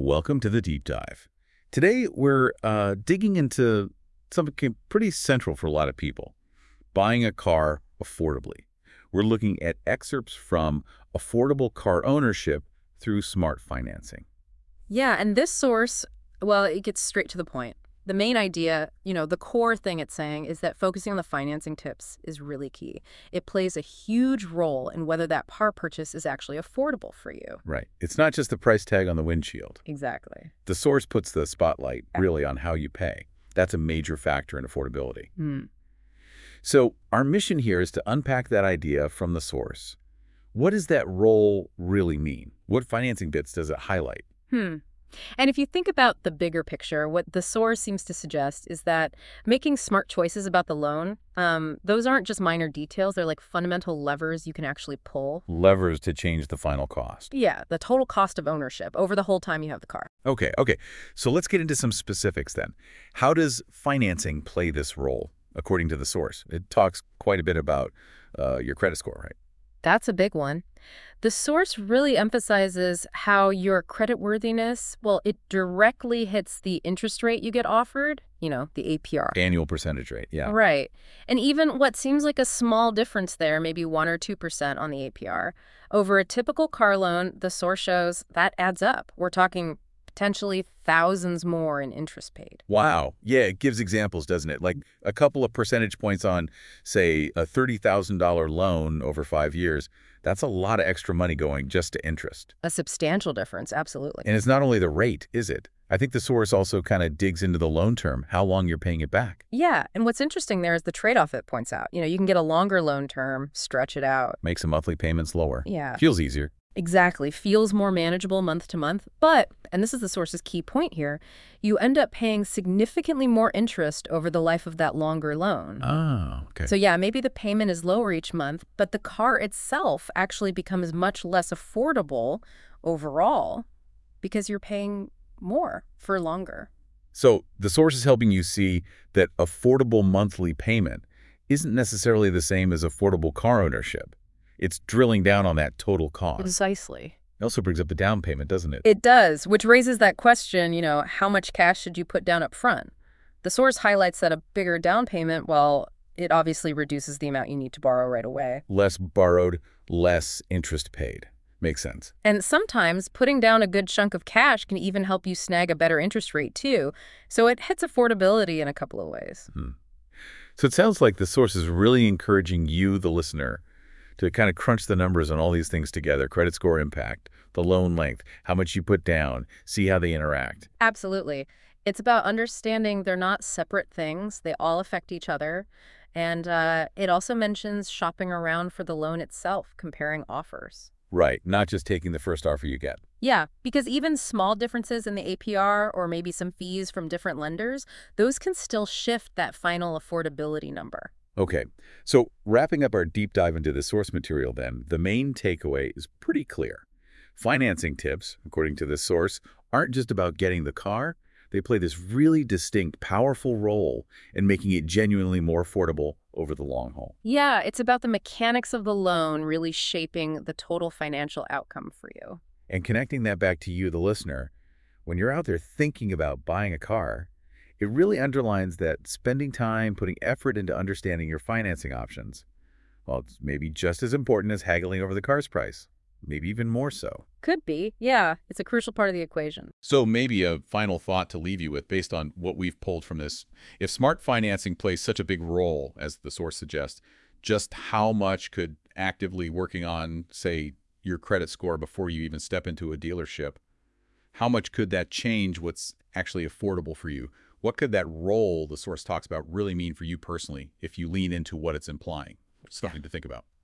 Welcome to the deep dive. Today, we're digging into something pretty central for a lot of people, buying a car affordably. We're looking at excerpts from Affordable Car Ownership through Smart Financing. Yeah, and this source, well, it gets straight to the point. The main idea, the core thing it's saying is that focusing on the financing tips is really key. It plays a huge role in whether that car purchase is actually affordable for you. Right. It's not just the price tag on the windshield. Exactly. The source puts the spotlight really on how you pay. That's a major factor in affordability. Hmm. So our mission here is to unpack that idea from the source. What does that role really mean? What financing bits does it highlight? And if you think about the bigger picture, what the source seems to suggest is that making smart choices about the loan, those aren't just minor details. They're like fundamental levers you can actually pull. Levers to change the final cost. Yeah, the total cost of ownership over the whole time you have the car. Okay. So let's get into some specifics then. How does financing play this role, according to the source? It talks quite a bit about your credit score, right? That's a big one. The source really emphasizes how your creditworthiness, well, it directly hits the interest rate you get offered, the APR. Annual percentage rate, yeah. Right. And even what seems like a small difference there, maybe 1 or 2% on the APR, over a typical car loan, the source shows that adds up. We're talking potentially thousands more in interest paid. Wow. Yeah, it gives examples, doesn't it? Like a couple of percentage points on, say, a $30,000 loan over 5 years. That's a lot of extra money going just to interest. A substantial difference, absolutely. And it's not only the rate, is it? I think the source also kind of digs into the loan term, how long you're paying it back. Yeah, and what's interesting there is the trade-off it points out. You can get a longer loan term, stretch it out. Makes the monthly payments lower. Yeah. Feels easier. Exactly. Feels more manageable month to month. But, and this is the source's key point here, you end up paying significantly more interest over the life of that longer loan. Oh, okay. So yeah, maybe the payment is lower each month, but the car itself actually becomes much less affordable overall because you're paying more for longer. So the source is helping you see that affordable monthly payment isn't necessarily the same as affordable car ownership. It's drilling down on that total cost. Precisely. It also brings up the down payment, doesn't it? It does, which raises that question, how much cash should you put down up front? The source highlights that a bigger down payment, well, it obviously reduces the amount you need to borrow right away. Less borrowed, less interest paid. Makes sense. And sometimes putting down a good chunk of cash can even help you snag a better interest rate too. So it hits affordability in a couple of ways. So it sounds like the source is really encouraging you, the listener, to kind of crunch the numbers on all these things together: credit score impact, the loan length, how much you put down, see how they interact. Absolutely. It's about understanding they're not separate things. They all affect each other. And it also mentions shopping around for the loan itself, comparing offers. Right, not just taking the first offer you get. Yeah, because even small differences in the APR or maybe some fees from different lenders, those can still shift that final affordability number. Okay, so wrapping up our deep dive into the source material then, the main takeaway is pretty clear. Financing tips, according to this source, aren't just about getting the car. They play this really distinct, powerful role in making it genuinely more affordable over the long haul. Yeah, it's about the mechanics of the loan really shaping the total financial outcome for you. And connecting that back to you, the listener, when you're out there thinking about buying a car, it really underlines that spending time, putting effort into understanding your financing options, well, it's maybe just as important as haggling over the car's price, maybe even more so. Could be. Yeah, it's a crucial part of the equation. So maybe a final thought to leave you with based on what we've pulled from this. If smart financing plays such a big role, as the source suggests, just how much could actively working on, say, your credit score before you even step into a dealership, how much could that change what's actually affordable for you? What could that role the source talks about really mean for you personally if you lean into what it's implying? Something to think about.